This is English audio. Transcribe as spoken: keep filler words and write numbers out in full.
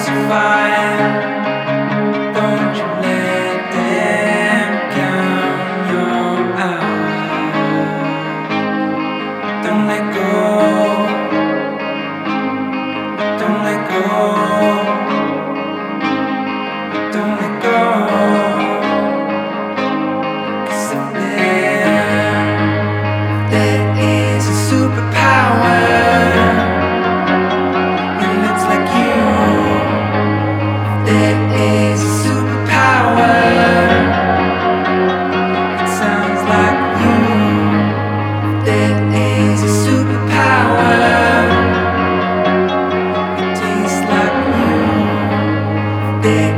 survive. Don't you let them count your hours. Don't let go. Don't let go. Don't let go. 'Cause if there, there is a superpower, it looks like you. There is a superpower, it sounds like you. There is a superpower, it tastes like you. There